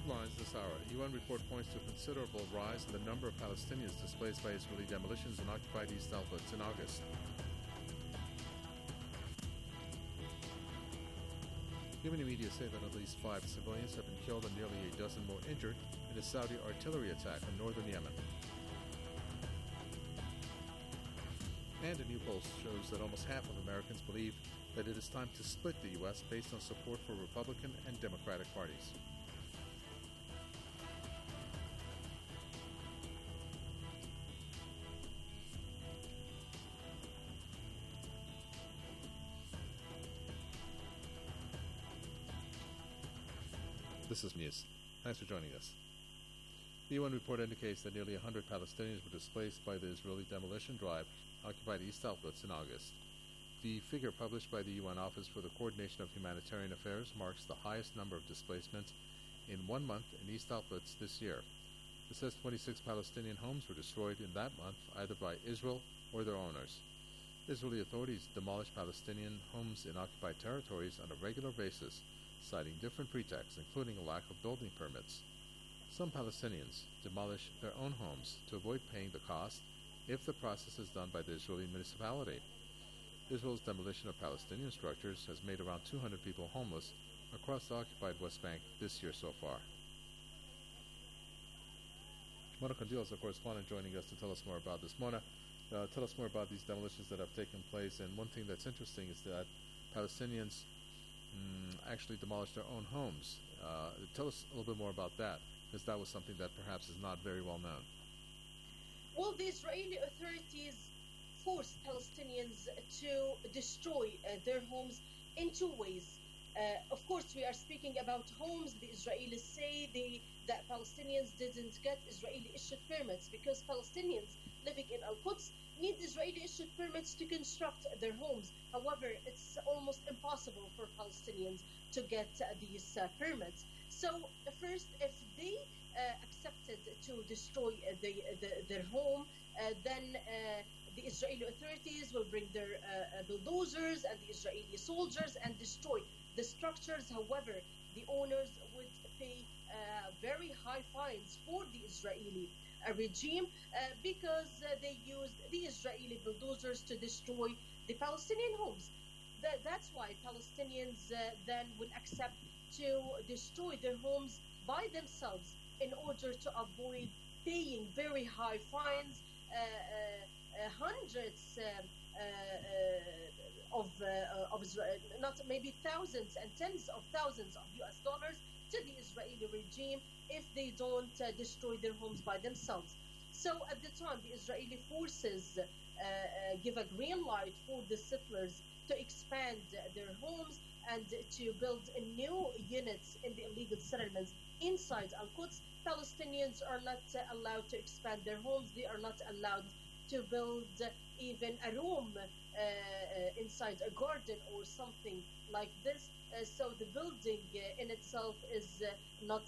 Headlines this hour. UN report points to a considerable rise in the number of Palestinians displaced by Israeli demolitions in occupied East Al-Quds in August. Yemeni media say that at least 5 civilians have been killed and nearly a dozen more injured in a Saudi artillery attack in northern Yemen. And a new poll shows that almost half of Americans believe that it is time to split the U.S. based on support for Republican and Democratic parties. This is News. Thanks for joining us. The UN report indicates that nearly 100 Palestinians were displaced by the Israeli demolition drive occupied East Al-Quds in August. The figure published by the UN Office for the Coordination of Humanitarian Affairs marks the highest number of displacements in 1 month in East Al-Quds this year. It says 26 Palestinian homes were destroyed in that month either by Israel or their owners. Israeli authorities demolish Palestinian homes in occupied territories on a regular basis, citing different pretexts, including a lack of building permits. Some Palestinians demolish their own homes to avoid paying the cost if the process is done by the Israeli municipality. Israel's demolition of Palestinian structures has made around 200 people homeless across the occupied West Bank this year so far. Mona Kandil is a correspondent joining us to tell us more about this. Mona, tell us more about these demolitions that have taken place. And one thing that's interesting is that Palestinians actually demolished their own homes. Tell us a little bit more about that, because that was something that perhaps is not very well known. Well, the Israeli authorities forced Palestinians to destroy their homes in 2 ways. Of course, we are speaking about homes. The Israelis say that Palestinians didn't get Israeli-issued permits because Palestinians living in Al-Quds need Israeli-issued permits to construct their homes. However, it's almost impossible for Palestinians to get these permits. So first, if they accepted to destroy their home, then the Israeli authorities will bring their bulldozers and the Israeli soldiers and destroy the structures. However, the owners would pay very high fines for the Israeli regime because they used the Israeli bulldozers to destroy the Palestinian homes. That's why Palestinians then would accept to destroy their homes by themselves in order to avoid paying very high fines, hundreds of not maybe thousands and tens of thousands of US dollars to the Israeli regime if they don't destroy their homes by themselves. So at the time, the Israeli forces give a green light for the settlers to expand their homes and to build new units in the illegal settlements inside Al-Quds. Palestinians are not allowed to expand their homes. They are not allowed to build even a room inside a garden or something like this. So the building in itself is not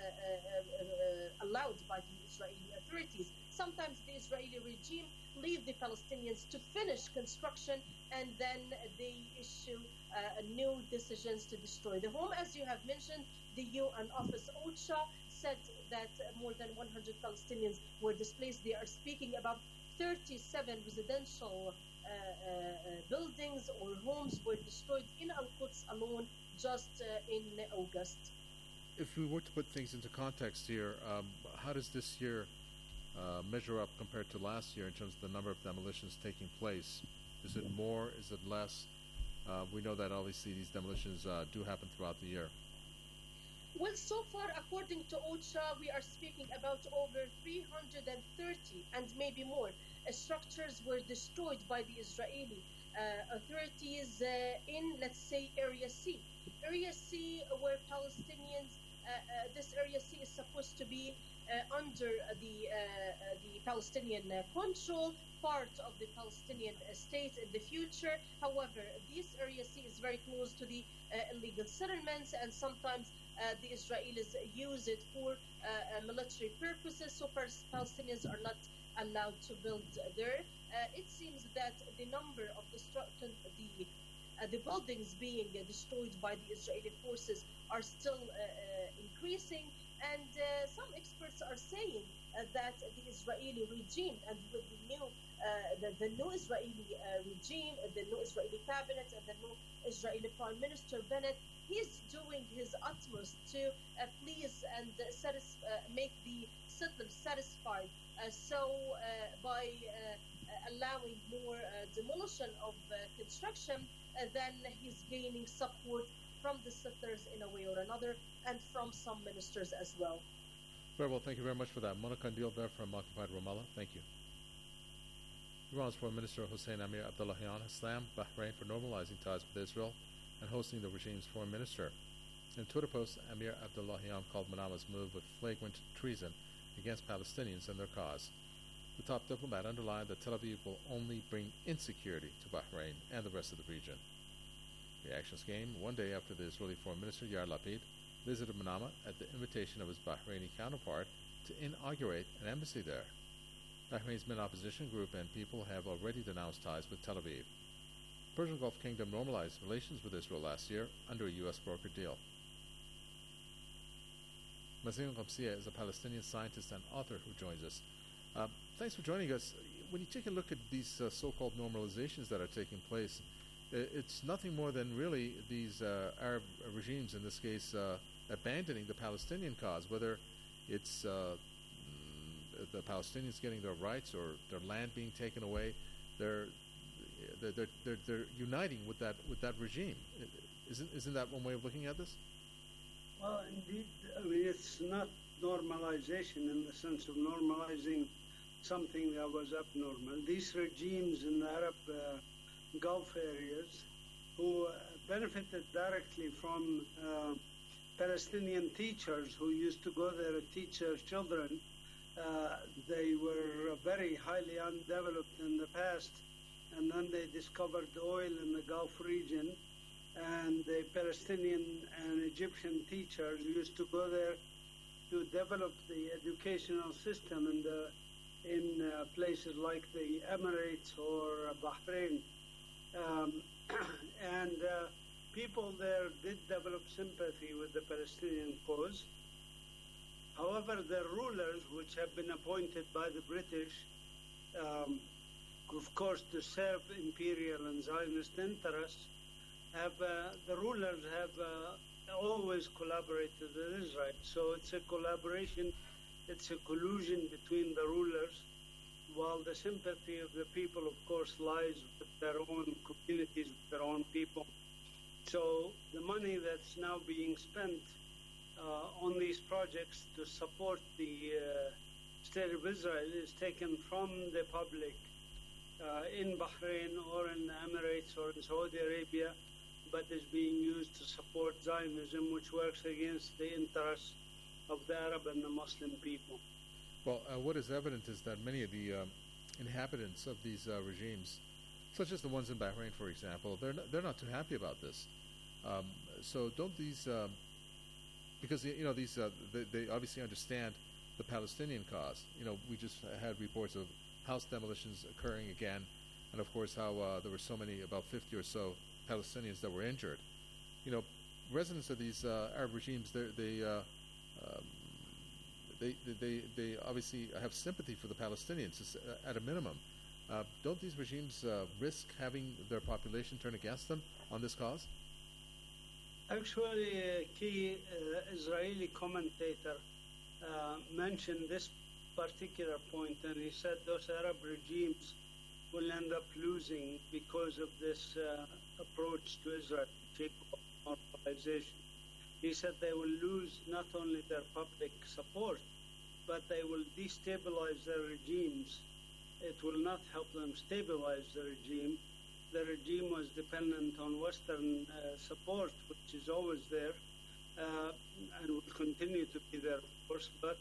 allowed by the Israeli authorities. Sometimes the Israeli regime leave the Palestinians to finish construction and then they issue new decisions to destroy the home. As you have mentioned, the UN office OCHA said that more than 100 Palestinians were displaced. They are speaking about 37 residential buildings or homes were destroyed in Al-Quds alone just in August. If we were to put things into context here, how does this year measure up compared to last year in terms of the number of demolitions taking place? Is it more? Is it less? We know that obviously these demolitions do happen throughout the year. Well, so far, according to OCHA, we are speaking about over 330 and maybe more structures were destroyed by the Israeli authorities in, let's say, Area C. Area C, where Palestinians, this Area C is supposed to be under the Palestinian control, part of the Palestinian state in the future. However, this Area C is very close to the illegal settlements, and sometimes the Israelis use it for military purposes, so Palestinians are not allowed to build there. It seems that the number of the buildings being destroyed by the Israeli forces are still increasing. And some experts are saying that the Israeli regime, and with the new Israeli regime, the new Israeli cabinet, and the new Israeli Prime Minister Bennett, he's doing his utmost to please and make the settlers satisfied. By allowing more demolition of construction, then he's gaining support from the settlers in a way or another, and from some ministers as well. Very well, thank you very much for that. Mona Kandil there from occupied Ramallah. Thank you. Iran's Foreign Minister Hossein Amir Abdullahian has slammed Bahrain for normalizing ties with Israel and hosting the regime's foreign minister. In a Twitter post, Amir Abdullahian called Manama's move with flagrant treason against Palestinians and their cause. The top diplomat underlined that Tel Aviv will only bring insecurity to Bahrain and the rest of the region. Reactions came one day after the Israeli Foreign Minister Yair Lapid visited Manama at the invitation of his Bahraini counterpart to inaugurate an embassy there. Bahrain's main opposition group and people have already denounced ties with Tel Aviv. The Persian Gulf Kingdom normalized relations with Israel last year under a U.S. brokered deal. Mazin Ghamsieh is a Palestinian scientist and author who joins us. Thanks for joining us. When you take a look at these so-called normalizations that are taking place, it's nothing more than really these Arab regimes, in this case, abandoning the Palestinian cause, whether it's the Palestinians getting their rights or their land being taken away. They're uniting with that regime. Isn't that one way of looking at this? Well, indeed, I mean, it's not normalization in the sense of normalizing something that was abnormal. These regimes in the Arab Gulf areas who benefited directly from Palestinian teachers who used to go there and teach their children. They were very highly undeveloped in the past, and then they discovered oil in the Gulf region, and the Palestinian and Egyptian teachers used to go there to develop the educational system in places like the Emirates or Bahrain. And people there did develop sympathy with the Palestinian cause. However, the rulers, which have been appointed by the British, of course, to serve imperial and Zionist interests, the rulers have always collaborated with Israel. So it's a collaboration, it's a collusion between the rulers, while the sympathy of the people, of course, lies with their own communities, with their own people. So the money that's now being spent on these projects to support the State of Israel is taken from the public in Bahrain or in the Emirates or in Saudi Arabia, but is being used to support Zionism, which works against the interests of the Arab and the Muslim people. Well, what is evident is that many of the inhabitants of these regimes, such as the ones in Bahrain, for example, they're not too happy about this. So don't these, because these they obviously understand the Palestinian cause. We just had reports of house demolitions occurring again, and of course how there were so many, about 50 or so Palestinians that were injured. Residents of these Arab regimes, they obviously have sympathy for the Palestinians at a minimum. Don't these regimes risk having their population turn against them on this cause? Actually, a key Israeli commentator mentioned this particular point, and he said those Arab regimes will end up losing because of this approach to Israel, normalization. He said they will lose not only their public support, but they will destabilize their regimes. It will not help them stabilize the regime. The regime was dependent on Western support, which is always there, and will continue to be there, of course. But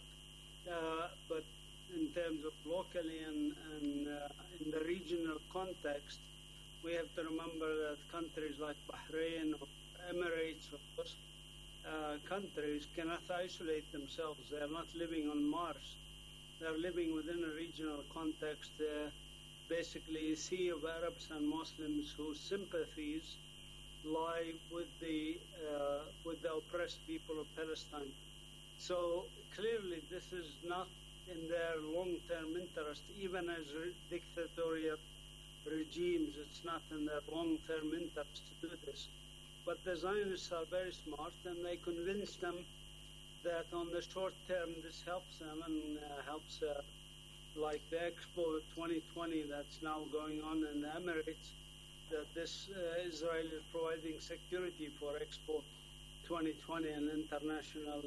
in terms of locally and in the regional context, we have to remember that countries like Bahrain or Emirates or those countries cannot isolate themselves. They are not living on Mars. They are living within a regional context, basically a sea of Arabs and Muslims whose sympathies lie with the oppressed people of Palestine. So clearly this is not in their long-term interest, even as dictatorial regimes, it's not in their long-term interest to do this. But the Zionists are very smart, and they convince them that on the short term this helps them and helps like the Expo 2020 that's now going on in the Emirates, that this Israel is providing security for Expo 2020, an international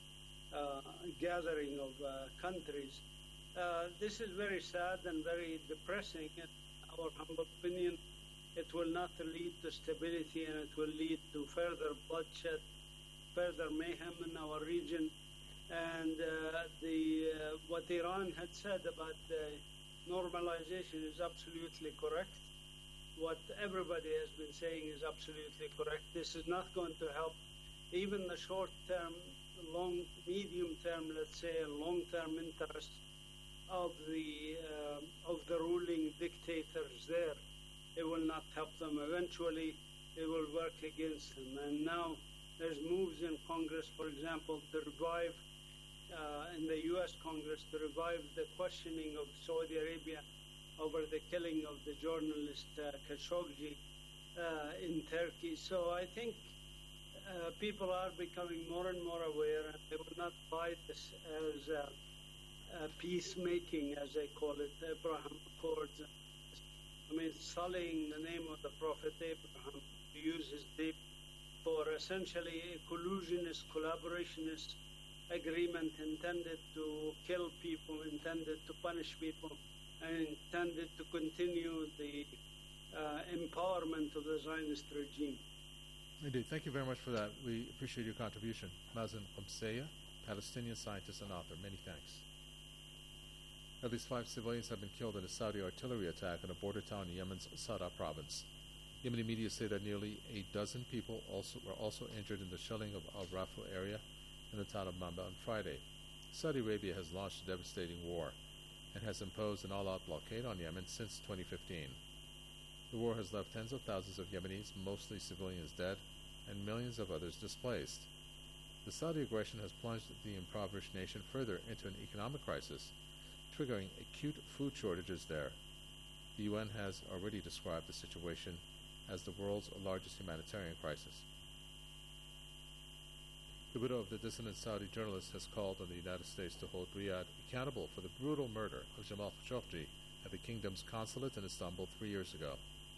gathering of countries. This is very sad and very depressing. In our humble opinion, it will not lead to stability, and it will lead to further bloodshed, further mayhem in our region. And what Iran had said about normalization is absolutely correct. What everybody has been saying is absolutely correct. This is not going to help even the short-term, medium-term, let's say, long-term interests of the ruling dictators there. It will not help them. Eventually, it will work against them. And now there's moves in Congress, for example, to revive, in the U.S. Congress, to revive the questioning of Saudi Arabia over the killing of the journalist Khashoggi in Turkey. So I think people are becoming more and more aware, and they will not buy this as peacemaking, as they call it, Abraham Accords. I mean, sullying the name of the Prophet Abraham, to use his name for essentially a collusionist, collaborationist agreement intended to kill people, intended to punish people, and intended to continue the empowerment of the Zionist regime. Indeed. Thank you very much for that. We appreciate your contribution. Mazen Qamseya, Palestinian scientist and author. Many thanks. At least 5 civilians have been killed in a Saudi artillery attack in a border town in Yemen's Sada province. Yemeni media say that nearly a dozen people were also injured in the shelling of Al Rafu area in the town of Mamba on Friday. Saudi Arabia has launched a devastating war and has imposed an all-out blockade on Yemen since 2015. The war has left tens of thousands of Yemenis, mostly civilians, dead and millions of others displaced. The Saudi aggression has plunged the impoverished nation further into an economic crisis, triggering acute food shortages there. The UN has already described the situation as the world's largest humanitarian crisis. The widow of the dissident Saudi journalist has called on the United States to hold Riyadh accountable for the brutal murder of Jamal Khashoggi at the kingdom's consulate in Istanbul 3 years ago.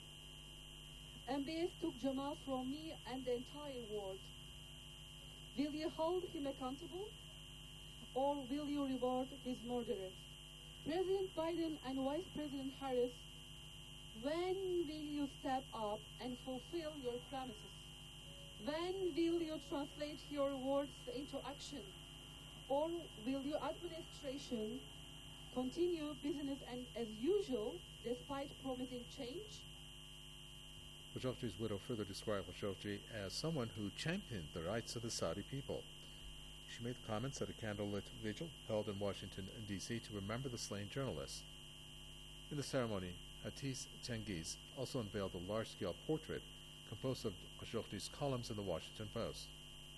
MBS took Jamal from me and the entire world. Will you hold him accountable, or will you reward his murderers? President Biden and Vice President Harris, when will you step up and fulfill your promises? When will you translate your words into action? Or will your administration continue business as usual despite promising change? Khashoggi's widow further described Khashoggi as someone who championed the rights of the Saudi people. She made comments at a candlelit vigil held in Washington, D.C. to remember the slain journalists. In the ceremony, Hatice Cengiz also unveiled a large-scale portrait composed of Khashoggi's columns in the Washington Post.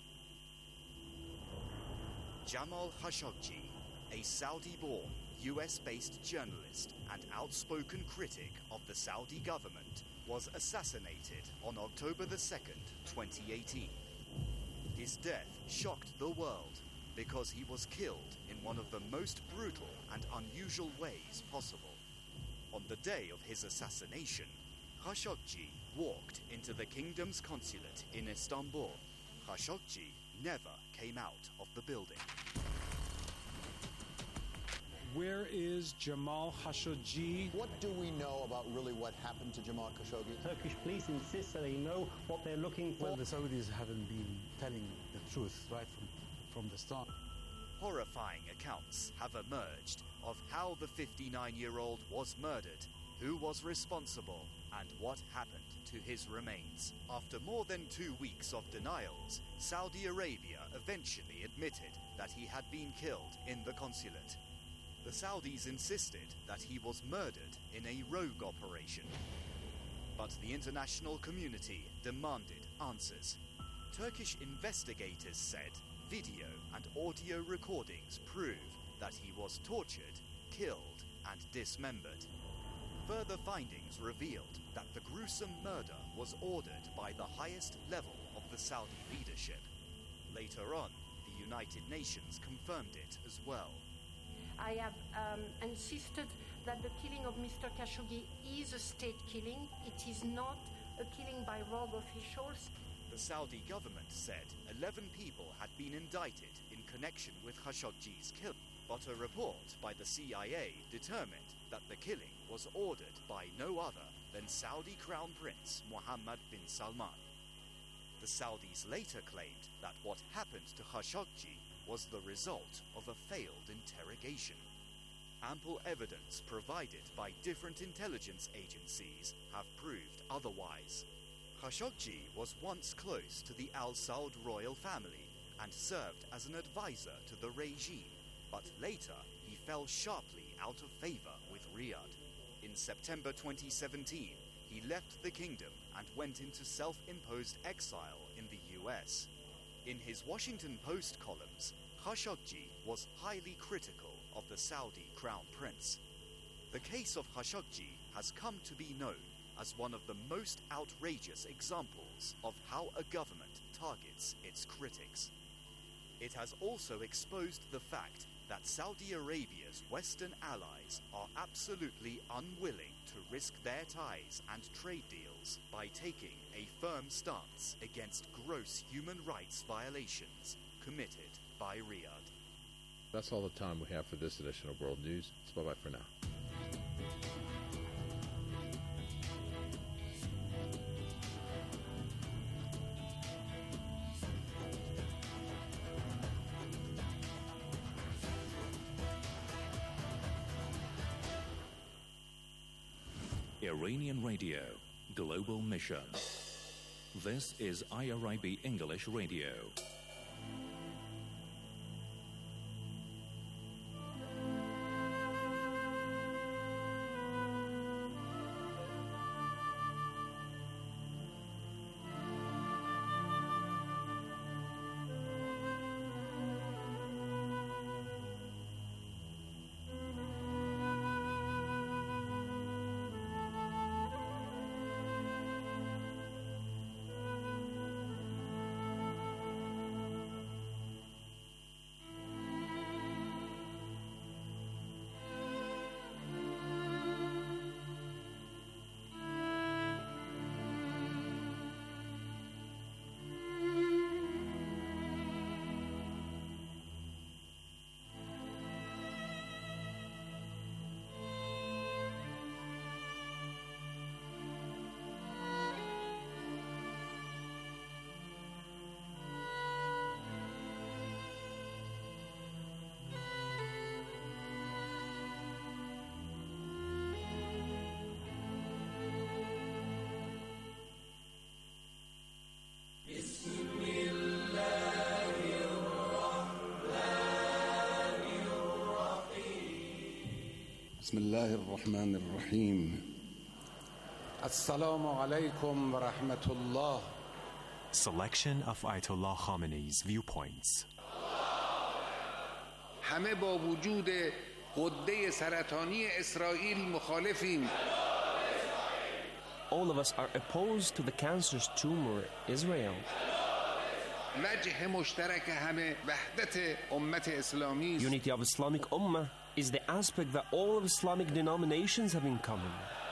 Jamal Khashoggi, a Saudi-born, US-based journalist and outspoken critic of the Saudi government, was assassinated on October the 2nd, 2018. His death shocked the world because he was killed in one of the most brutal and unusual ways possible. On the day of his assassination, Khashoggi walked into the kingdom's consulate in Istanbul. Khashoggi never came out of the building. Where is Jamal Khashoggi? What do we know about really what happened to Jamal Khashoggi? Turkish police insist that they know what they're looking for. Well, the Saudis haven't been telling the truth right from the start. Horrifying accounts have emerged of how the 59-year-old was murdered, who was responsible, and what happened to his remains. After more than 2 weeks of denials, Saudi Arabia eventually admitted that he had been killed in the consulate. The Saudis insisted that he was murdered in a rogue operation. But the international community demanded answers. Turkish investigators said video and audio recordings prove that he was tortured, killed, and dismembered. Further findings revealed that the gruesome murder was ordered by the highest level of the Saudi leadership. Later on, the United Nations confirmed it as well. I have insisted that the killing of Mr. Khashoggi is a state killing. It is not a killing by rogue officials. The Saudi government said 11 people had been indicted in connection with Khashoggi's killing, but a report by the CIA determined that the killing was ordered by no other than Saudi Crown Prince Mohammed bin Salman. The Saudis later claimed that what happened to Khashoggi was the result of a failed interrogation. Ample evidence provided by different intelligence agencies have proved otherwise. Khashoggi was once close to the Al Saud royal family and served as an advisor to the regime, but later he fell sharply out of favor with Riyadh. In September 2017, he left the kingdom and went into self-imposed exile in the US. In his Washington Post columns, Khashoggi was highly critical of the Saudi crown prince. The case of Khashoggi has come to be known as one of the most outrageous examples of how a government targets its critics. It has also exposed the fact that Saudi Arabia's Western allies are absolutely unwilling to risk their ties and trade deals by taking a firm stance against gross human rights violations committed by Riyadh. That's all the time we have for this edition of World News. So bye-bye for now. Iranian Radio, Global Mission. This is IRIB English Radio. بسم الله الرحمن الرحيم السلام عليكم ورحمة الله. Selection of Ayatollah Khamenei's viewpoints. همه با وجود غده سرطانی اسرائیل مخالفیم. All of us are opposed to the cancerous tumor Israel. وجه مشترک همه وحدت امت اسلامی. Unity of Islamic Ummah is the aspect that all of Islamic denominations have in common.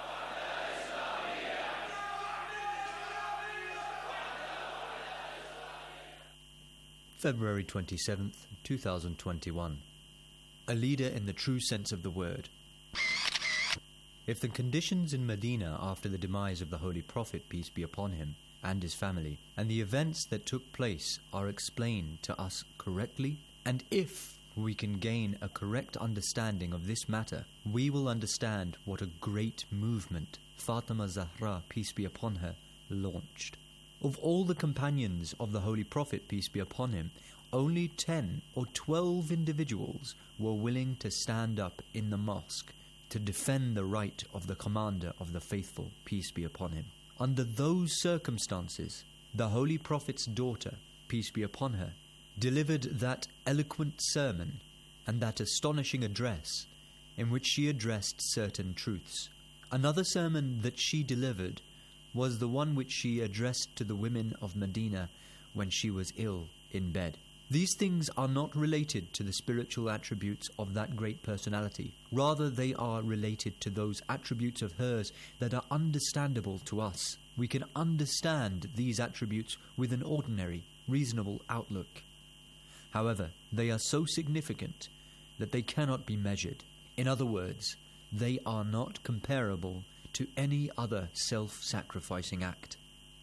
February 27th, 2021. A leader in the true sense of the word. If the conditions in Medina after the demise of the Holy Prophet, peace be upon him, and his family, and the events that took place are explained to us correctly, and if we can gain a correct understanding of this matter, we will understand what a great movement Fatima Zahra, peace be upon her, launched. Of all the companions of the Holy Prophet, peace be upon him, only 10 or 12 individuals were willing to stand up in the mosque to defend the right of the commander of the faithful, peace be upon him. Under those circumstances, the Holy Prophet's daughter, peace be upon her, delivered that eloquent sermon and that astonishing address in which she addressed certain truths. Another sermon that she delivered was the one which she addressed to the women of Medina when she was ill in bed. These things are not related to the spiritual attributes of that great personality. Rather, they are related to those attributes of hers that are understandable to us. We can understand these attributes with an ordinary, reasonable outlook. However, they are so significant that they cannot be measured. In other words, they are not comparable to any other self-sacrificing act.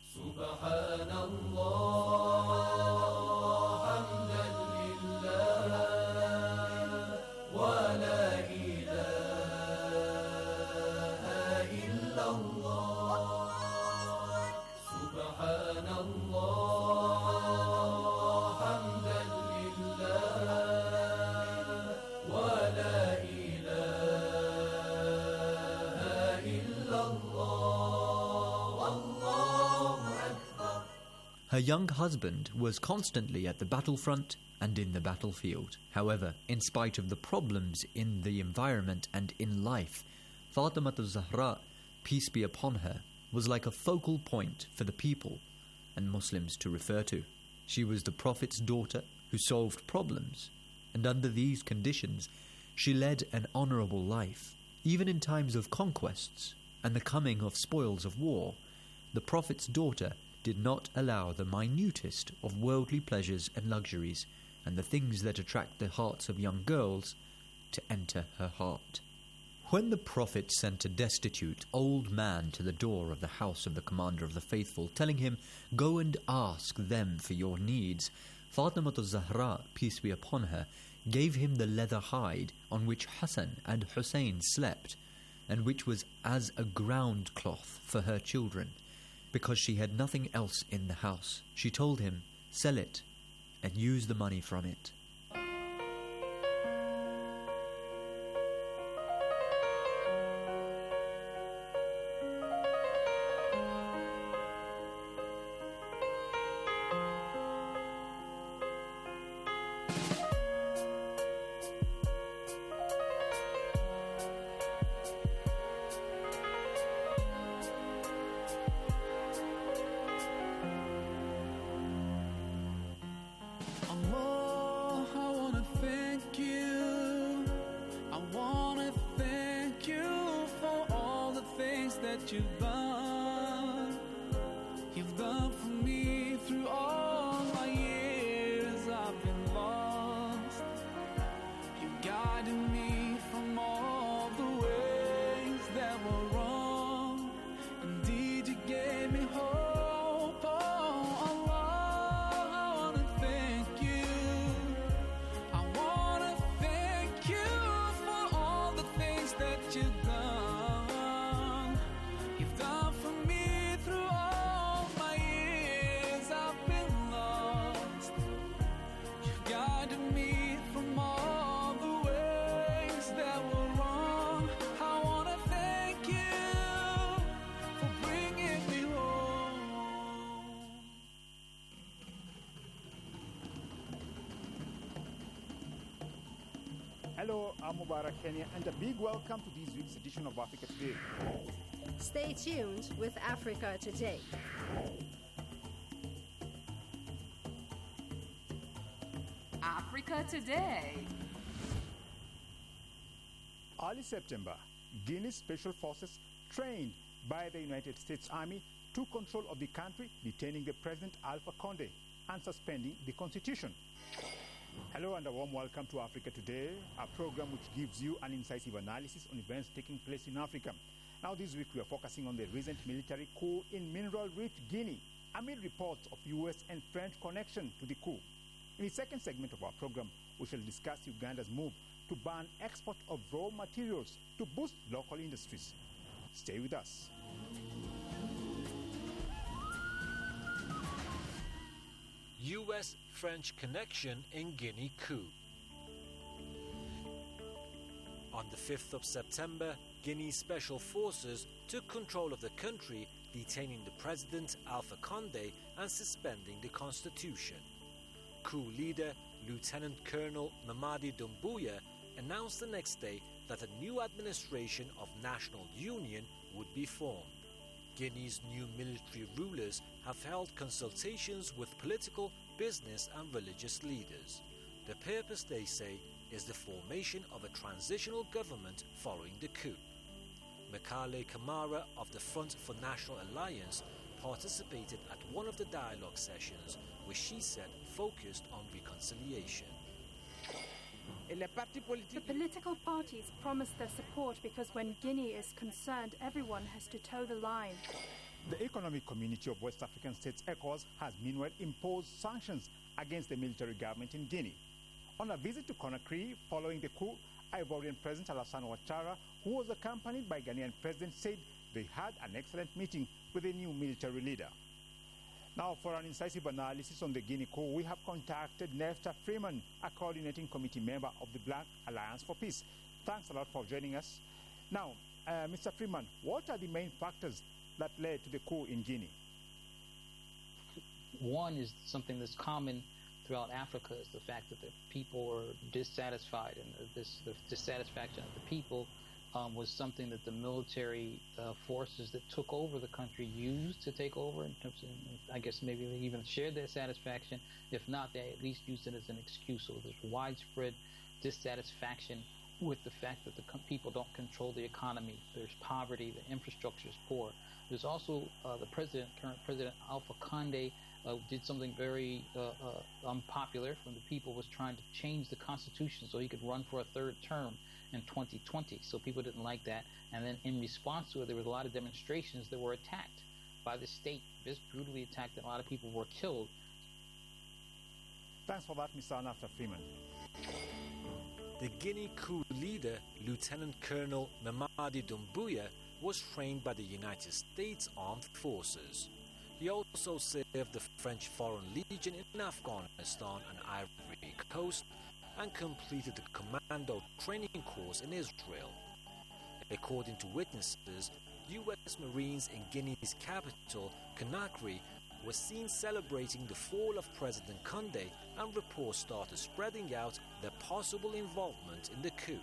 Her young husband was constantly at the battlefront and in the battlefield. However, in spite of the problems in the environment and in life, Fatima al-Zahra, peace be upon her, was like a focal point for the people and Muslims to refer to. She was the Prophet's daughter who solved problems, and under these conditions, she led an honourable life. Even in times of conquests and the coming of spoils of war, the Prophet's daughter did not allow the minutest of worldly pleasures and luxuries and the things that attract the hearts of young girls to enter her heart. When the Prophet sent a destitute old man to the door of the house of the Commander of the Faithful, telling him, "Go and ask them for your needs," Fatima al-Zahra, peace be upon her, gave him the leather hide on which Hassan and Hussein slept, and which was as a ground cloth for her children. Because she had nothing else in the house, she told him, "Sell it and use the money from it." You've done for me through all my years. I've been lost. You guided me from all the ways that were wrong. Indeed, you gave me hope. Oh Allah, I wanna thank you. I wanna thank you for all the things that you've done. You've done for me through all my years. I've been lost. You've guided me from all the ways that were wrong. I wanna thank you for bringing me home. Hello, I'm Mubarak Kenya, and a big welcome to this week's edition of Africa Today. Stay tuned with Africa Today. Africa Today. Early September, Guinea's special forces, trained by the United States Army, took control of the country, detaining the President Alpha Conde and suspending the constitution. Hello and a warm welcome to Africa Today, a program which gives you an incisive analysis on events taking place in Africa. Now this week we are focusing on the recent military coup in mineral-rich Guinea, amid reports of US and French connection to the coup. In the second segment of our program, we shall discuss Uganda's move to ban export of raw materials to boost local industries. Stay with us. US-French connection in Guinea coup. On the 5th of September, Guinea's special forces took control of the country, detaining the president Alpha Conde and suspending the constitution. coup leader, Lieutenant Colonel Mamadi Doumbouya, announced the next day that a new administration of national union would be formed. Guinea's new military rulers have held consultations with political, business and religious leaders. The purpose, they say, is the formation of a transitional government following the coup. Mekale Kamara of the Front for National Alliance participated at one of the dialogue sessions, which she said focused on reconciliation. The political parties promised their support because when Guinea is concerned, everyone has to toe the line. The Economic Community of West African States, ECOWAS, has meanwhile imposed sanctions against the military government in Guinea. On a visit to Conakry following the coup, Ivorian President Alassane Ouattara, who was accompanied by Ghanaian President, said they had an excellent meeting with the new military leader. Now, for an incisive analysis on the Guinea coup, we have contacted Nefta Freeman, a coordinating committee member of the Black Alliance for Peace. Thanks a lot for joining us. Now, Mr. Freeman, what are the main factors that led to the coup in Guinea? One is something that's common throughout Africa, is the fact that the people are dissatisfied, and the dissatisfaction of the people was something that the military forces that took over the country used to take over. In terms of, I guess maybe they even shared their satisfaction. If not, they at least used it as an excuse. So there's widespread dissatisfaction with the fact that the people don't control the economy. There's poverty, the infrastructure is poor. There's also the current president Alpha Conde did something very unpopular from the people, was trying to change the constitution so he could run for a third term in 2020. So people didn't like that. And then in response to it, there was a lot of demonstrations that were attacked by the state, just brutally attacked, and a lot of people were killed. Thanks for that, Mr. Nefta Freeman. The Guinea coup leader, Lieutenant Colonel Mamadi Doumbouya, was trained by the United States Armed Forces. He also served the French Foreign Legion in Afghanistan and Ivory Coast and completed the commando training course in Israel. According to witnesses, U.S. Marines in Guinea's capital, Conakry, were seen celebrating the fall of President Condé, and reports started spreading out their possible involvement in the coup.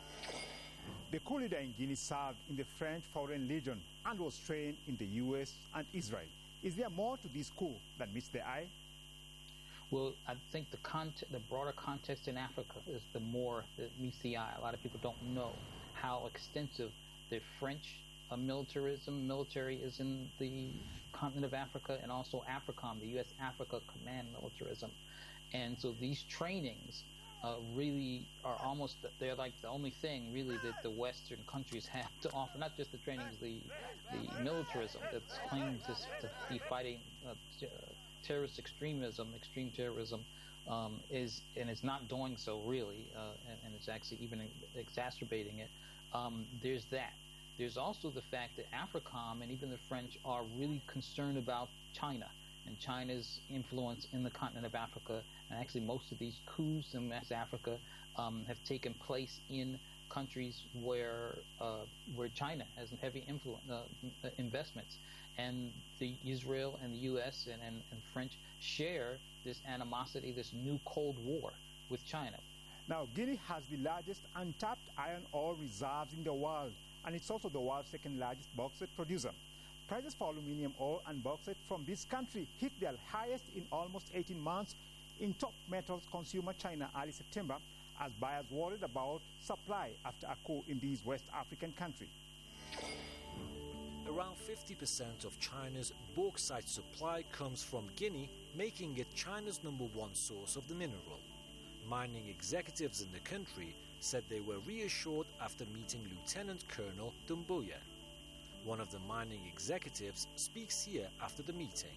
The coup leader in Guinea served in the French Foreign Legion and was trained in the U.S. and Israel. Is there more to this coup than meets the eye? Well, I think the broader context in Africa is the more that meets the eye. A lot of people don't know how extensive the French military is in the continent of Africa, and also AFRICOM, the U.S. Africa Command militarism. And so these trainings really are they're like the only thing really that the Western countries have to offer, not just the trainings, the militarism that claims to be fighting terrorist extreme terrorism, is not doing so really, and it's actually even exacerbating it. There's that. There's also the fact that AFRICOM and even the French are really concerned about China and China's influence in the continent of Africa. And actually most of these coups in West Africa have taken place in countries where China has heavy investments. And Israel and the U.S. and French share this animosity, this new Cold War with China. Now, Guinea has the largest untapped iron ore reserves in the world, and it's also the world's second largest bauxite producer. Prices for aluminium ore and bauxite from this country hit their highest in almost 18 months in top metals consumer China early September, as buyers worried about supply after a coup in these West African countries. Around 50% of China's bauxite supply comes from Guinea, making it China's #1 source of the mineral. Mining executives in the country said they were reassured after meeting Lieutenant Colonel Doumbouya. One of the mining executives speaks here after the meeting.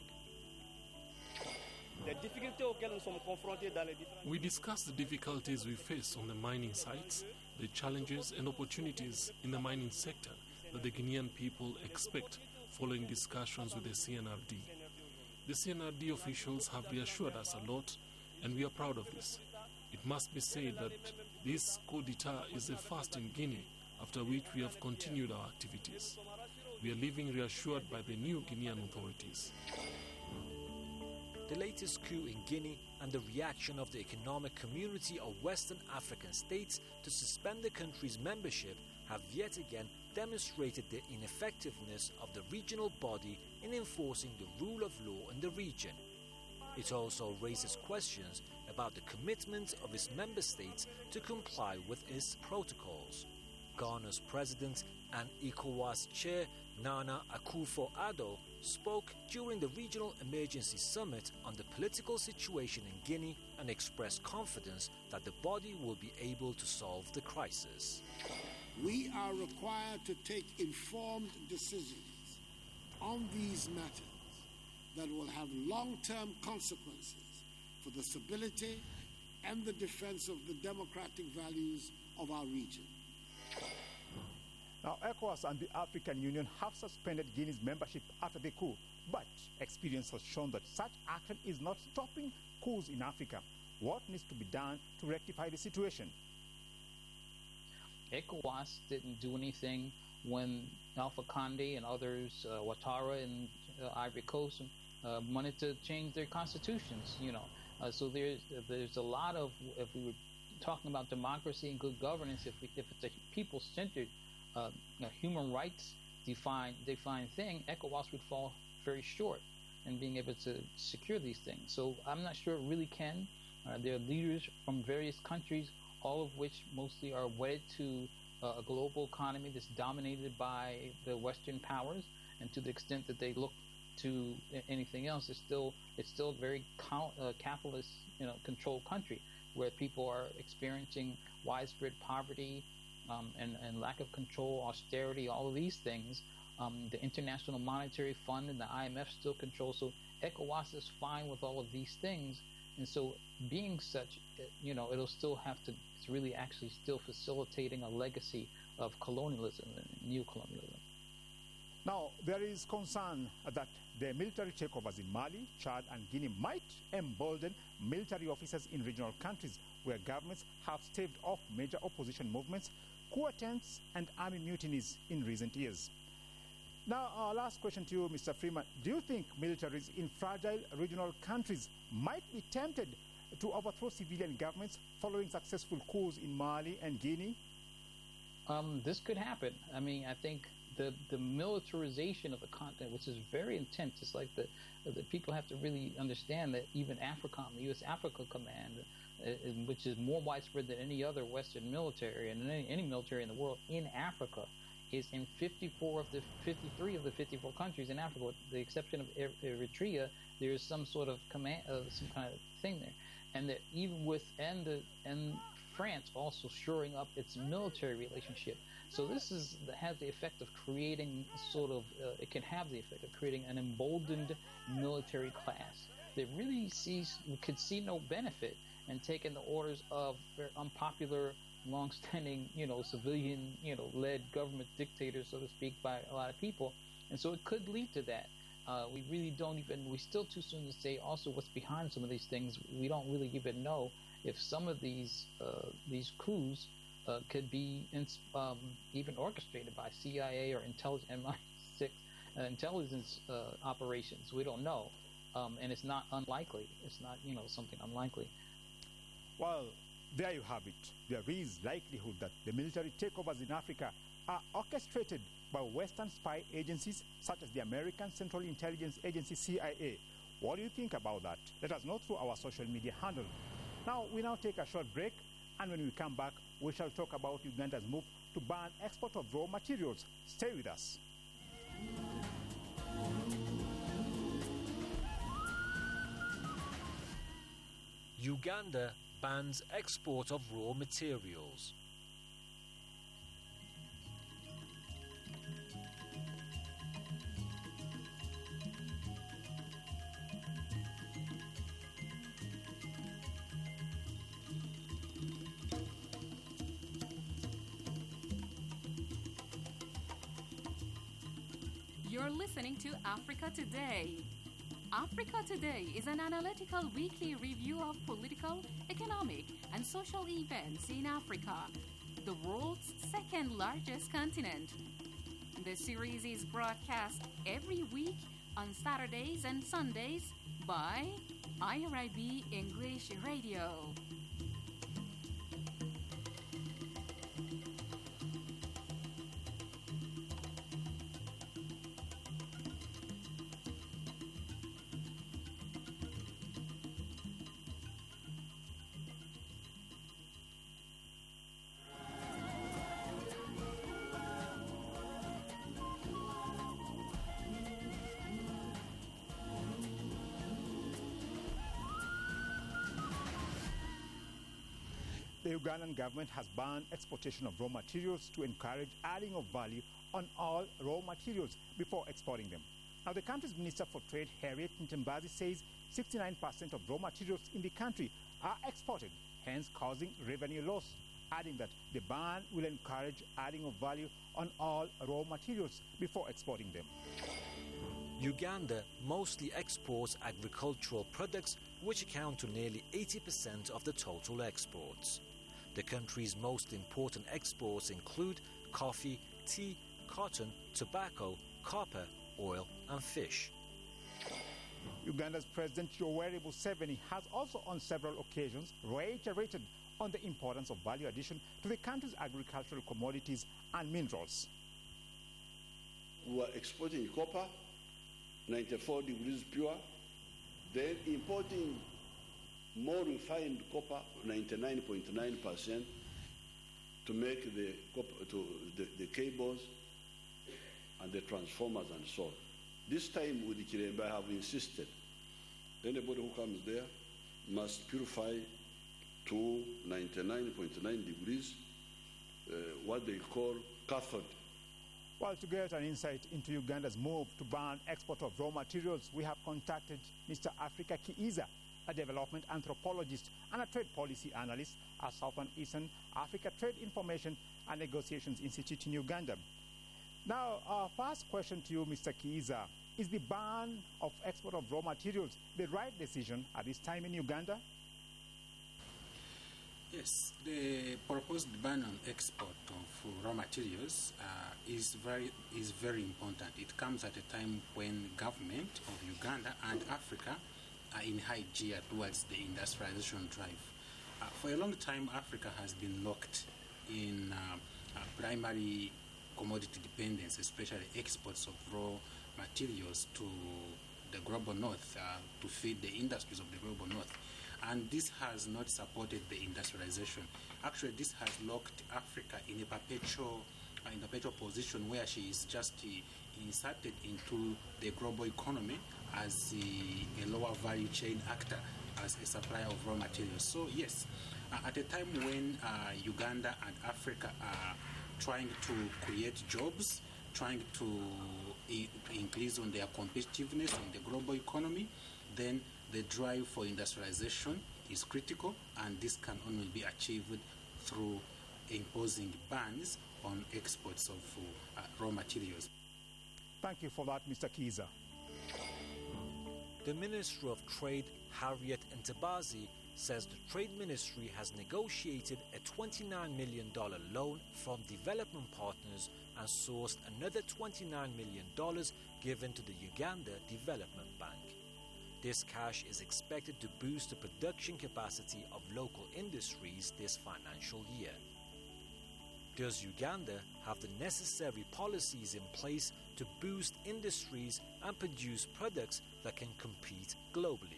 We discussed the difficulties we face on the mining sites, the challenges and opportunities in the mining sector that the Guinean people expect following discussions with the CNRD. The CNRD officials have reassured us a lot, and we are proud of this. It must be said that this coup d'etat is the first in Guinea, after which we have continued our activities. We are living reassured by the new Guinean authorities. the latest coup in Guinea and the reaction of the Economic Community of Western African States to suspend the country's membership have yet again demonstrated the ineffectiveness of the regional body in enforcing the rule of law in the region. It also raises questions about the commitment of its member states to comply with its protocols. Ghana's president and ECOWAS chair Nana Akufo-Addo spoke during the Regional Emergency Summit on the political situation in Guinea and expressed confidence that the body will be able to solve the crisis. We are required to take informed decisions on these matters that will have long-term consequences for the stability and the defense of the democratic values of our region. Now, ECOWAS and the African Union have suspended Guinea's membership after the coup, but experience has shown that such action is not stopping coups in Africa. What needs to be done to rectify the situation? ECOWAS didn't do anything when Alpha Conde and others, Ouattara and Ivory Coast, wanted to change their constitutions. So there's a lot of, if we were talking about democracy and good governance, if it's a people-centered, human rights defined thing, ECOWAS would fall very short in being able to secure these things. So I'm not sure it really can. There are leaders from various countries, all of which mostly are wedded to a global economy that's dominated by the Western powers, and to the extent that they look to anything else, it's still a very capitalist, controlled country where people are experiencing widespread poverty and lack of control, austerity, all of these things. The International Monetary Fund and the IMF still control. So ECOWAS is fine with all of these things. And so being such, it'll still have to, it's really actually still facilitating a legacy of colonialism and neocolonialism. Now, there is concern that the military takeovers in Mali, Chad, and Guinea might embolden military officers in regional countries where governments have staved off major opposition movements, coup attempts, and army mutinies in recent years. Now, our last question to you, Mr. Freeman. Do you think militaries in fragile regional countries might be tempted to overthrow civilian governments following successful coups in Mali and Guinea? This could happen. I mean, I think the militarization of the continent, which is very intense, it's like the people have to really understand that even AFRICOM, the U.S. Africa Command, which is more widespread than any other Western military and any military in the world in Africa, is in 53 of the 54 countries in Africa, with the exception of Eritrea. There is some sort of command, some kind of thing there, and that even with and France also shoring up its military relationship. So this has the effect of creating it can have the effect of creating an emboldened military class that really could see no benefit in taking the orders of very unpopular, long-standing, civilian, led government dictators, so to speak, by a lot of people. And so it could lead to that. We're still too soon to say also what's behind some of these things. We don't really even know if some of these coups could be even orchestrated by CIA or MI6 intelligence operations. We don't know. And it's not unlikely. It's not, something unlikely. Well, there you have it. There is likelihood that the military takeovers in Africa are orchestrated by Western spy agencies such as the American Central Intelligence Agency, CIA. What do you think about that? Let us know through our social media handle. Now, we take a short break, and when we come back, we shall talk about Uganda's move to ban export of raw materials. Stay with us. Uganda bans export of raw materials. You're listening to Africa Today. Africa Today is an analytical weekly review of political, economic, and social events in Africa, the world's second largest continent. The series is broadcast every week on Saturdays and Sundays by IRIB English Radio. The Ugandan government has banned exportation of raw materials to encourage adding of value on all raw materials before exporting them. Now, the country's Minister for Trade, Harriet Ntembazi, says 69% of raw materials in the country are exported, hence causing revenue loss, adding that the ban will encourage adding of value on all raw materials before exporting them. Uganda mostly exports agricultural products, which account to nearly 80% of the total exports. The country's most important exports include coffee, tea, cotton, tobacco, copper, oil and fish. Uganda's President Yoweri Museveni has also on several occasions reiterated on the importance of value addition to the country's agricultural commodities and minerals. We are exporting copper, 94 degrees pure, then importing more refined copper, 99.9%, to make the cables and the transformers and so on. This time with the Kirembe, I have insisted anybody who comes there must purify to 99.9 degrees, what they call cathode. Well, to get an insight into Uganda's move to ban export of raw materials, we have contacted Mr. Africa Kiiza, a development anthropologist and a trade policy analyst at Southern Eastern Africa Trade Information and Negotiations Institute in Uganda. Now, our first question to you, Mr. Kiiza, is the ban of export of raw materials the right decision at this time in Uganda? Yes, the proposed ban on export of raw materials is very important. It comes at a time when government of Uganda and Africa are in high gear towards the industrialization drive. For a long time, Africa has been locked in primary commodity dependence, especially exports of raw materials to the global north to feed the industries of the global north. And this has not supported the industrialization. Actually, this has locked Africa in a perpetual position where she is just inserted into the global economy as a lower value chain actor, as a supplier of raw materials. So yes, at a time when Uganda and Africa are trying to create jobs, trying to increase on their competitiveness in the global economy, then the drive for industrialization is critical, and this can only be achieved through imposing bans on exports of raw materials. Thank you for that, Mr. Kiiza. The Minister of Trade, Harriet Ntembazi, says the Trade Ministry has negotiated a $29 million loan from development partners and sourced another $29 million given to the Uganda Development Bank. This cash is expected to boost the production capacity of local industries this financial year. Does Uganda have the necessary policies in place to boost industries and produce products that can compete globally?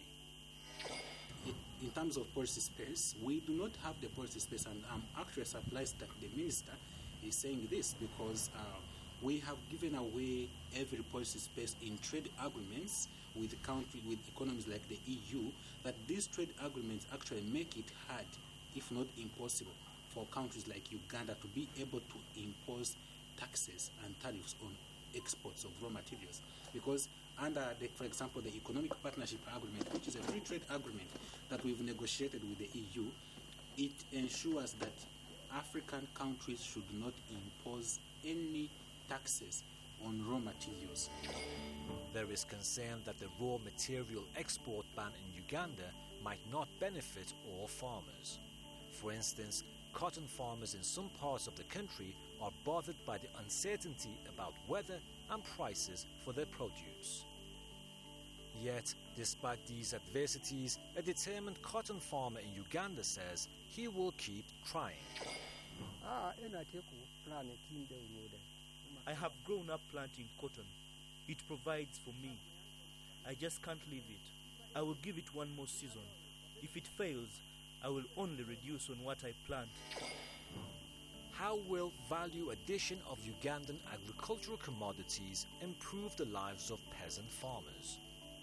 In terms of policy space, we do not have the policy space, and I'm actually surprised that the minister is saying this because we have given away every policy space in trade agreements with economies like the EU, that these trade agreements actually make it hard, if not impossible, for countries like Uganda to be able to impose taxes and tariffs on exports of raw materials. Because under, for example, the Economic Partnership Agreement, which is a free trade agreement that we've negotiated with the EU, it ensures that African countries should not impose any taxes on raw materials. There is concern that the raw material export ban in Uganda might not benefit all farmers. For instance, cotton farmers in some parts of the country are bothered by the uncertainty about weather and prices for their produce. Yet, despite these adversities, a determined cotton farmer in Uganda says he will keep trying. I have grown up planting cotton. It provides for me. I just can't leave it. I will give it one more season. If it fails, I will only reduce on what I plant. How will value addition of Ugandan agricultural commodities improve the lives of peasant farmers?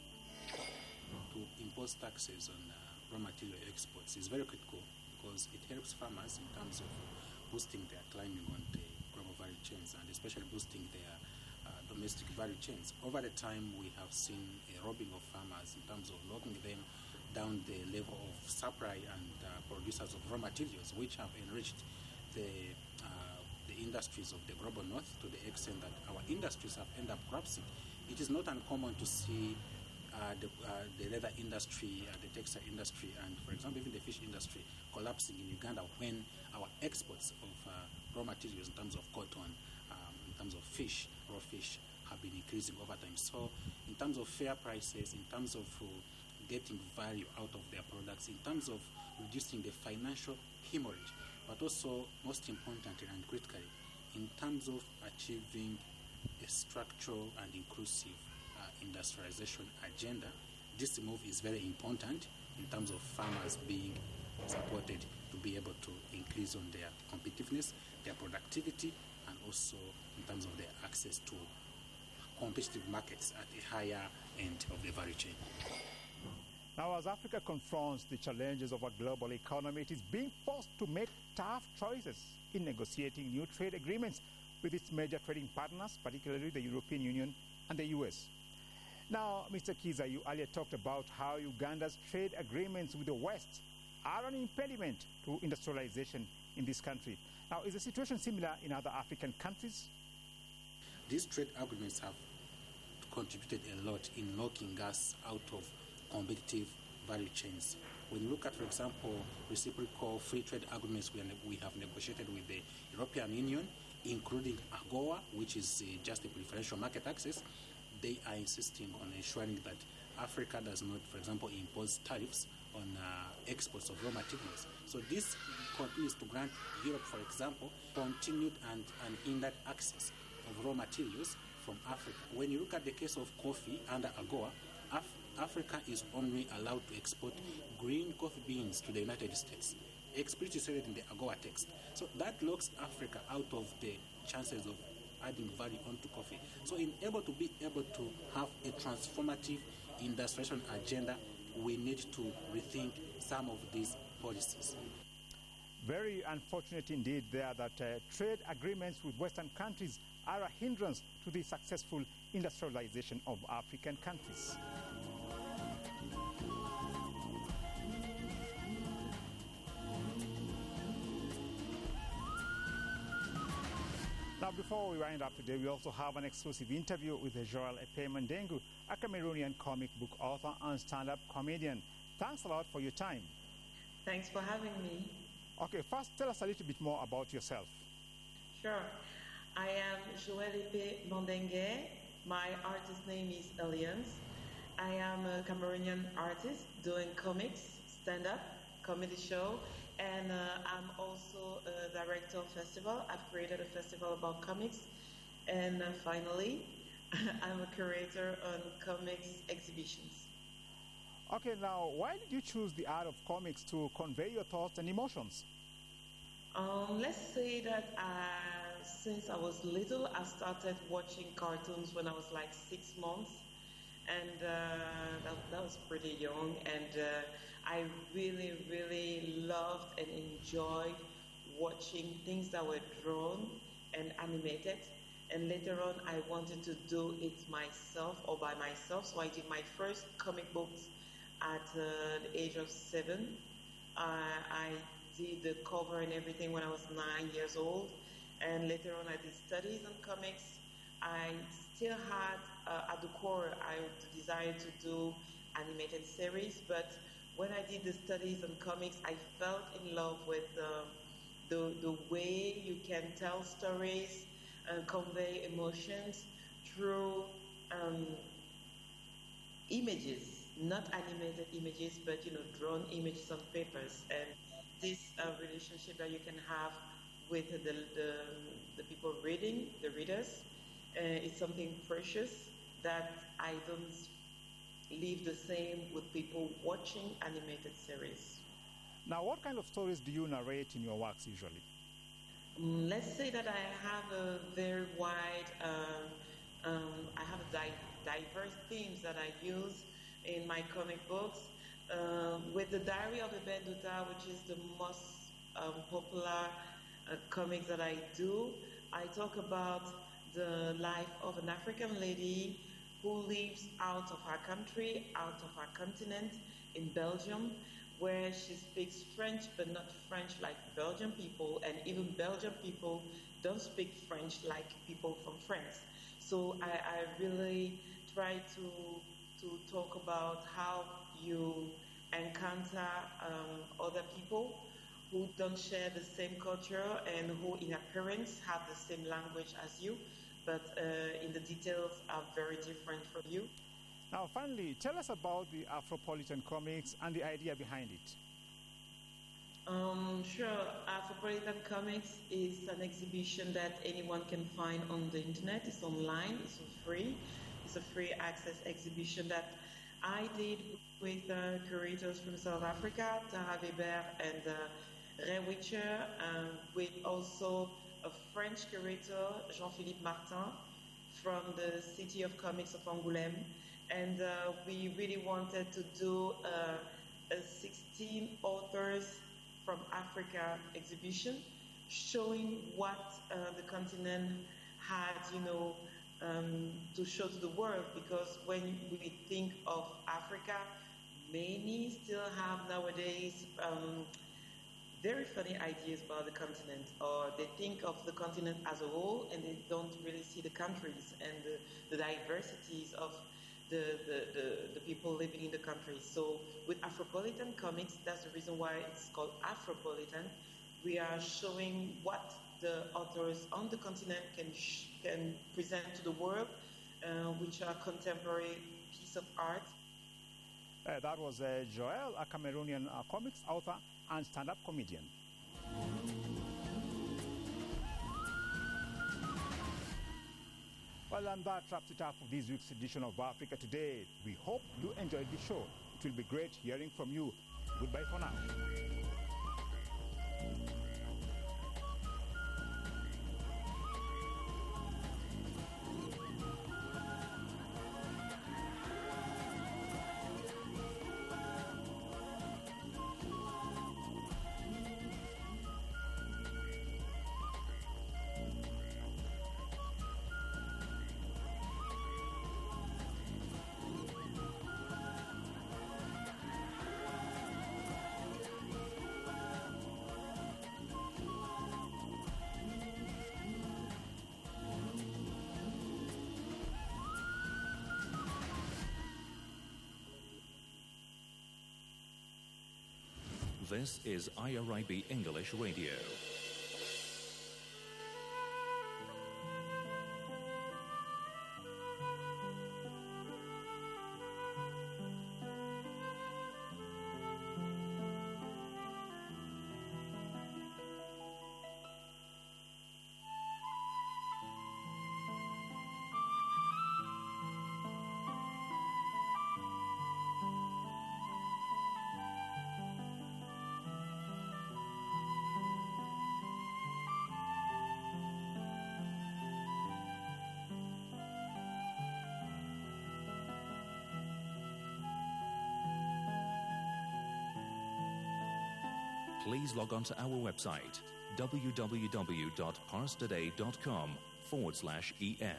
To impose taxes on raw material exports is very critical because it helps farmers in terms of boosting their climbing on the global value chains and especially boosting their domestic value chains. Over the time, we have seen a robbing of farmers in terms of locking them down the level of supply and producers of raw materials, which have enriched the industries of the global north to the extent that our industries have ended up collapsing. It is not uncommon to see the leather industry, the textile industry, and, for example, even the fish industry collapsing in Uganda when our exports of raw materials in terms of cotton, in terms of fish, raw fish, have been increasing over time. So in terms of fair prices, in terms of getting value out of their products, in terms of reducing the financial hemorrhage, but also, most importantly and critically, in terms of achieving a structural and inclusive industrialization agenda, this move is very important in terms of farmers being supported to be able to increase on their competitiveness, their productivity, and also in terms of their access to competitive markets at a higher end of the value chain. Now, as Africa confronts the challenges of a global economy, it is being forced to make tough choices in negotiating new trade agreements with its major trading partners, particularly the European Union and the US. Now, Mr. Kiza, you earlier talked about how Uganda's trade agreements with the West are an impediment to industrialization in this country. Now, is the situation similar in other African countries? These trade agreements have contributed a lot in locking us out of competitive value chains. When you look at, for example, reciprocal free trade agreements we have negotiated with the European Union, including AGOA, which is just a preferential market access, they are insisting on ensuring that Africa does not, for example, impose tariffs on exports of raw materials. So this continues to grant Europe, for example, continued and unhindered access of raw materials from Africa. When you look at the case of coffee under AGOA, Africa is only allowed to export green coffee beans to the United States, explicitly stated in the AGOA text. So that locks Africa out of the chances of adding value onto coffee. So in able to be able to have a transformative industrialization agenda, we need to rethink some of these policies. Very unfortunate indeed there that trade agreements with Western countries are a hindrance to the successful industrialization of African countries. Now, before we wind up today, we also have an exclusive interview with Joel Epe-Mandengu, a Cameroonian comic book author and stand-up comedian. Thanks a lot for your time. Thanks for having me. Okay, first tell us a little bit more about yourself. Sure. I am Joel Epe-Mandengu. My artist name is Alliance. I am a Cameroonian artist doing comics, stand-up, comedy show, and I'm also a director of festival. I've created a festival about comics. And finally, I'm a curator on comics exhibitions. Okay, now, why did you choose the art of comics to convey your thoughts and emotions? Let's say that since I was little, I started watching cartoons when I was like 6 months. And that was pretty young. And I really, really loved and enjoyed watching things that were drawn and animated. And later on, I wanted to do it myself or by myself. So I did my first comic books at the age of 7. I did the cover and everything when I was 9 years old. And later on, I did studies on comics. I still had, at the core, the desire to do animated series. But when I did the studies on comics, I fell in love with the way you can tell stories and convey emotions through images, not animated images, but drawn images on papers. And this relationship that you can have with the people reading, the readers, is something precious that I don't live the same with people watching animated series. Now, what kind of stories do you narrate in your works usually? Let's say that I have a very wide, I have diverse themes that I use in my comic books. With the Diary of a Benduta, which is the most popular comics that I do, I talk about the life of an African lady who lives out of her country, out of her continent, in Belgium, where she speaks French, but not French like Belgian people, and even Belgian people don't speak French like people from France. So I really try to talk about how you encounter other people who don't share the same culture and who in appearance have the same language as you, but in the details are very different from you. Now, finally, tell us about the Afropolitan Comics and the idea behind it. Sure. Afropolitan Comics is an exhibition that anyone can find on the internet. It's online. It's free. It's a free access exhibition that I did with curators from South Africa, Tara Weber and Ray Witcher, with also a French curator, Jean-Philippe Martin, from the City of Comics of Angoulême. And we really wanted to do a 16 authors from Africa exhibition, showing what the continent had, to show to the world. Because when we think of Africa, many still have nowadays very funny ideas about the continent, or they think of the continent as a whole, and they don't really see the countries and the diversities of the people living in the country. So with Afropolitan Comics, that's the reason why it's called Afropolitan. We are showing what the authors on the continent can present to the world, which are contemporary piece of art. That was Joel, a Cameroonian comics author and stand-up comedian. Well, and that wraps it up for this week's edition of Africa Today. We hope you enjoyed the show. It will be great hearing from you. Goodbye for now. This is IRIB English Radio. Please log on to our website, www.parstoday.com/en.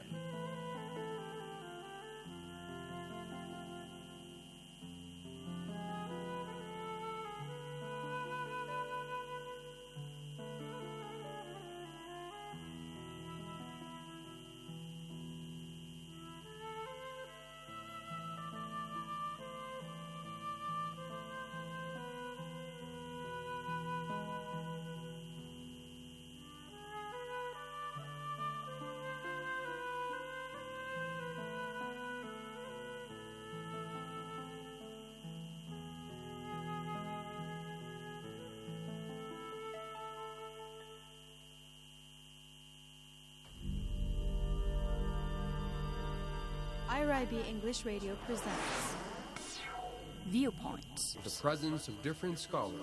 IRIB English Radio presents Viewpoints. The presence of different scholars.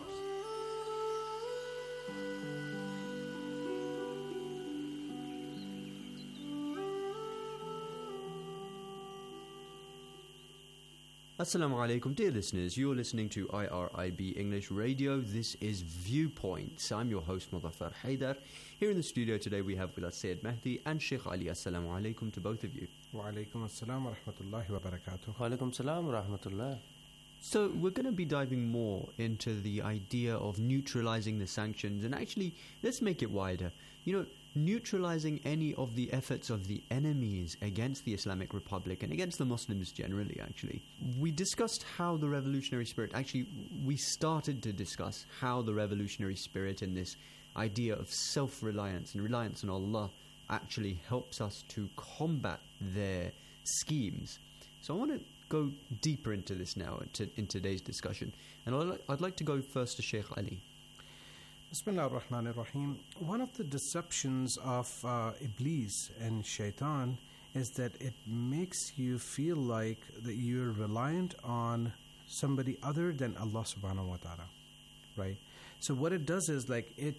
Assalamu alaikum, dear listeners. You're listening to IRIB English Radio. This is Viewpoints. I'm your host, Muzaffar Haidar. Here in the studio today we have with us Sayyid Mahdi and Sheikh Ali. Assalamu alaikum to both of you. Wa alaikum assalam wa rahmatullahi wa barakatuh. Wa alaikum assalam wa rahmatullah. So we're going to be diving more into the idea of neutralizing the sanctions, and actually let's make it wider. Neutralizing any of the efforts of the enemies against the Islamic Republic and against the Muslims generally, actually. We discussed how the revolutionary spirit, we started to discuss how the revolutionary spirit and this idea of self-reliance and reliance on Allah actually helps us to combat their schemes. So I want to go deeper into this now in today's discussion. And I'd like to go first to Sheikh Ali. Bismillah ar-Rahman ar-Rahim. One of the deceptions of Iblis and Shaitan is that it makes you feel like that you're reliant on somebody other than Allah subhanahu wa ta'ala, right? So what it does is it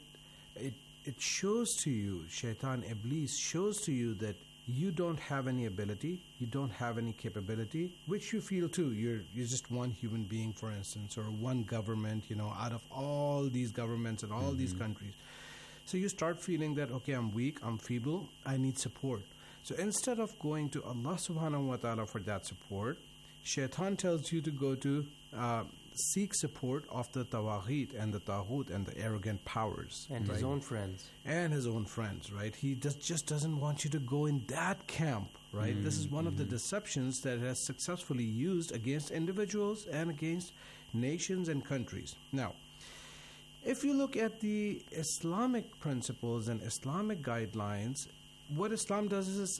shows to you, Shaitan, Iblis shows to you that you don't have any ability, you don't have any capability, which you feel too. You're just one human being, for instance, or one government, out of all these governments and all these countries. So you start feeling that, okay, I'm weak, I'm feeble, I need support. So instead of going to Allah subhanahu wa ta'ala for that support, Shaitan tells you to go to seek support of the Tawaghit and the Taghut and the arrogant powers. And his own friends. And his own friends, right? He just doesn't want you to go in that camp, right? This is one of the deceptions that has successfully used against individuals and against nations and countries. Now, if you look at the Islamic principles and Islamic guidelines, what Islam does is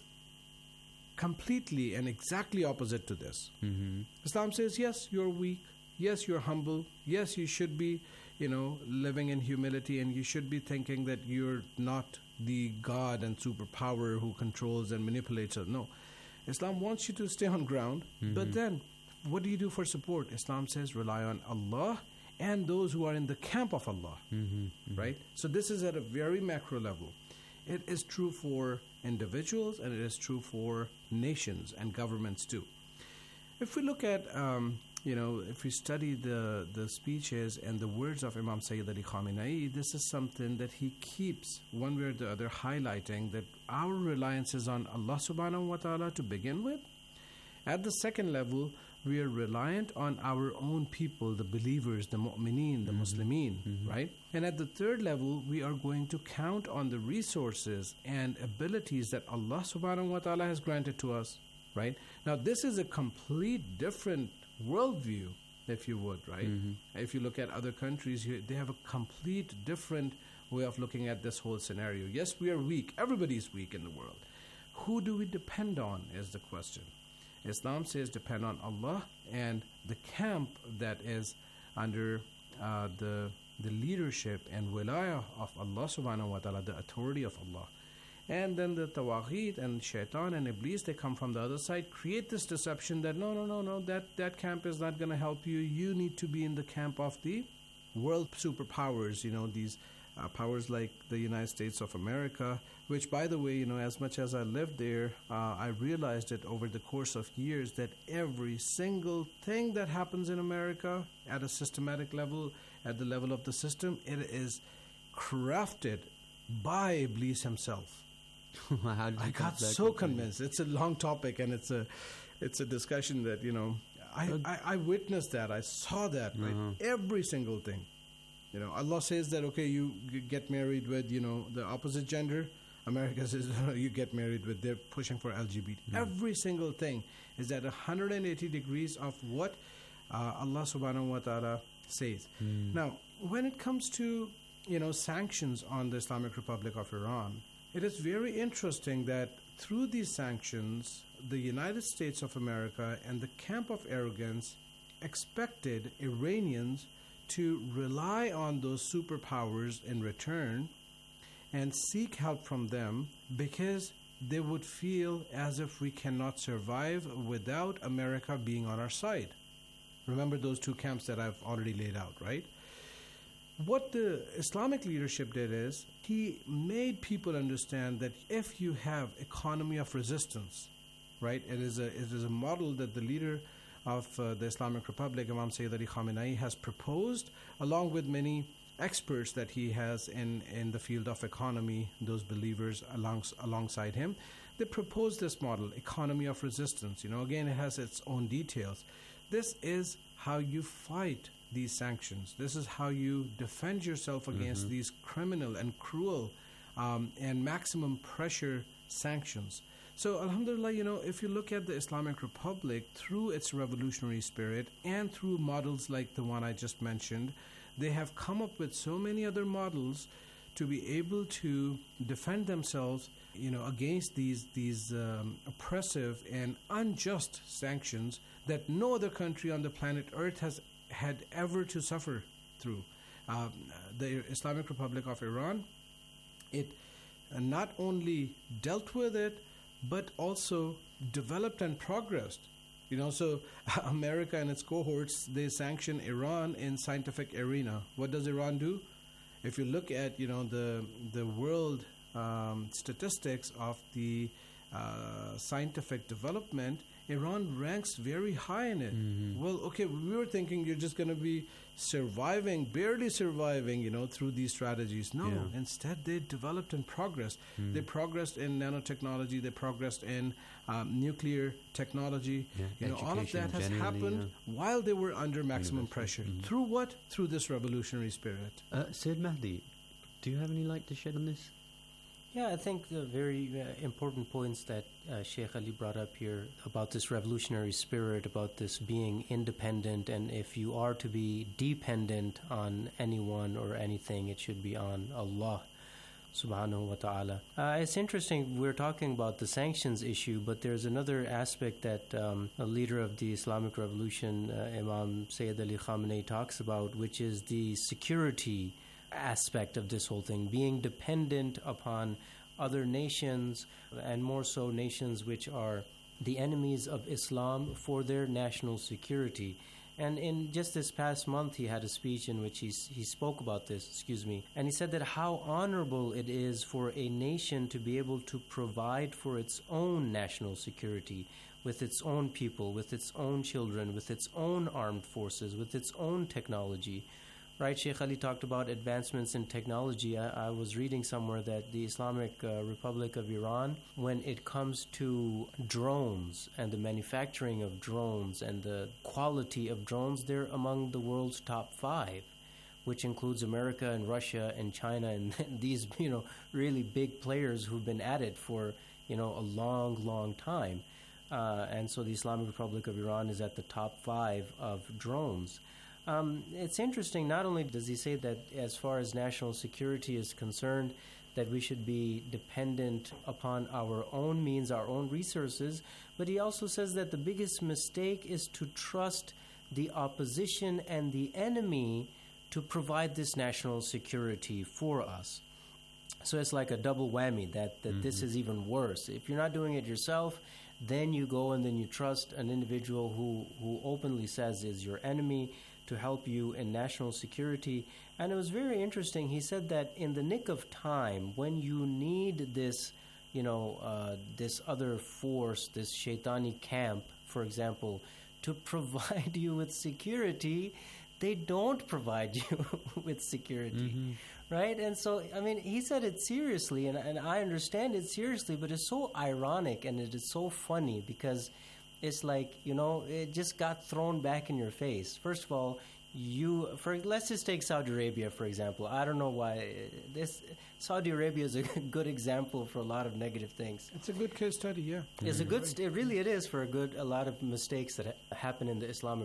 completely and exactly opposite to this. Islam says, yes, you're weak. Yes, you're humble. Yes, you should be, living in humility, and you should be thinking that you're not the God and superpower who controls and manipulates us. No. Islam wants you to stay on ground, but then what do you do for support? Islam says rely on Allah and those who are in the camp of Allah, right? So this is at a very macro level. It is true for individuals and it is true for nations and governments too. If we look at if we study the speeches and the words of Imam Sayyid Ali Khamenei, this is something that he keeps one way or the other highlighting, that our reliance is on Allah subhanahu wa ta'ala to begin with. At the second level, we are reliant on our own people, the believers, the mu'mineen, the Muslimin, right? And at the third level, we are going to count on the resources and abilities that Allah subhanahu wa ta'ala has granted to us, right? Now, this is a complete different worldview, if you would, right? If you look at other countries, they have a complete different way of looking at this whole scenario. Yes, we are weak. Everybody's weak in the world. Who do we depend on is the question. Islam says depend on Allah and the camp that is under the leadership and wilayah of Allah subhanahu wa ta'ala, the authority of Allah. And then the Tawaghit and Shaitan and Iblis, they come from the other side, create this deception that no, that camp is not going to help you. You need to be in the camp of the world superpowers, these powers like the United States of America, which, by the way, as much as I lived there, I realized it over the course of years that every single thing that happens in America at a systematic level, at the level of the system, it is crafted by Iblis himself. I got so convinced. It's a long topic, and it's a discussion that I witnessed that. I saw that, right? Every single thing. Allah says that okay, you get married with the opposite gender. America says you get married with. They're pushing for LGBT. Every single thing is at 180 degrees of what Allah subhanahu wa ta'ala says. Now, when it comes to sanctions on the Islamic Republic of Iran, it is very interesting that through these sanctions, the United States of America and the camp of arrogance expected Iranians to rely on those superpowers in return and seek help from them, because they would feel as if we cannot survive without America being on our side. Remember those two camps that I've already laid out, right? What the Islamic leadership did is he made people understand that if you have economy of resistance, right, it is a model that the leader of the Islamic Republic, Imam Sayyid Ali Khamenei, has proposed, along with many experts that he has in the field of economy, those believers alongside him. They proposed this model, economy of resistance. Again, it has its own details. This is how you fight these sanctions. This is how you defend yourself against these criminal and cruel and maximum pressure sanctions. So, alhamdulillah, if you look at the Islamic Republic through its revolutionary spirit and through models like the one I just mentioned, they have come up with so many other models to be able to defend themselves, against these oppressive and unjust sanctions that no other country on the planet Earth has had ever to suffer through. The Islamic Republic of Iran, it not only dealt with it, but also developed and progressed. So America and its cohorts, they sanction Iran in scientific arena. What does Iran do? If you look at, the world statistics of the scientific development, Iran ranks very high in it. Well, okay, we were thinking you're just going to be barely surviving, through these strategies. No, instead they developed and progressed. They progressed in nanotechnology, they progressed in nuclear technology. All of that has happened while they were under maximum pressure. Through what? Through this revolutionary spirit. Sayyid Mahdi, do you have any light to shed on this? Yeah, I think the very important points that Sheikh Ali brought up here about this revolutionary spirit, about this being independent, and if you are to be dependent on anyone or anything, it should be on Allah subhanahu wa ta'ala. It's interesting, we're talking about the sanctions issue, but there's another aspect that a leader of the Islamic Revolution, Imam Sayyid Ali Khamenei, talks about, which is the security aspect of this whole thing, being dependent upon other nations, and more so nations which are the enemies of Islam, for their national security. And in just this past month, he had a speech in which he spoke about this, and he said that how honorable it is for a nation to be able to provide for its own national security, with its own people, with its own children, with its own armed forces, with its own technology. Right, Sheikh Ali talked about advancements in technology. I was reading somewhere that the Islamic Republic of Iran, when it comes to drones and the manufacturing of drones and the quality of drones, they're among the world's top 5, which includes America and Russia and China and these, really big players who've been at it for, a long, long time. And so the Islamic Republic of Iran is at the top 5 of drones. It's interesting, not only does he say that as far as national security is concerned, that we should be dependent upon our own means, our own resources, but he also says that the biggest mistake is to trust the opposition and the enemy to provide this national security for us. So it's like a double whammy, that this is even worse. If you're not doing it yourself, then you go and then you trust an individual who openly says is your enemy to help you in national security. And it was very interesting. He said that in the nick of time, when you need this, this other force, this shaitani camp, for example, to provide you with security, they don't provide you with security, right? And so, he said it seriously, and I understand it seriously, but it's so ironic and it is so funny, because it's like, it just got thrown back in your face. First of all, let's just take Saudi Arabia, for example. I don't know why Saudi Arabia is a good example for a lot of negative things. It's a good case study, yeah. It's a good, it really it is for a lot of mistakes that happen in the Islamic